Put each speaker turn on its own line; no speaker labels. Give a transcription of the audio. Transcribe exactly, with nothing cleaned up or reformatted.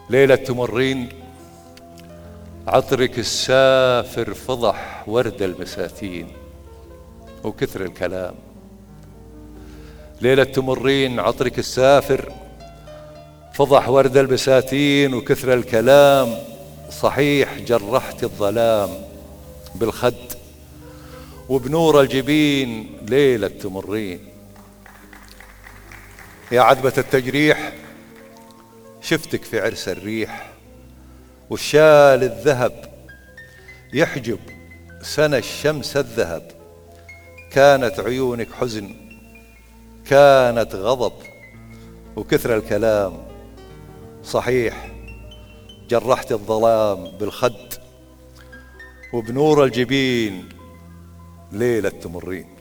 ليلة تمرين عطرك السافر فضح ورد البساتين وكثر الكلام. ليلة تمرين عطرك السافر فضح ورد البساتين وكثر الكلام. صحيح جرحت الظلام بالخد وبنور الجبين ليلة تمرين. يا عذبة التجريح شفتك في عرس الريح والشال الذهب يحجب سنى الشمس الذهب. كانت عيونك حزن كانت غضب وكثر الكلام. صحيح جرحت الظلام بالخد وبنور الجبين ليلة تمرين.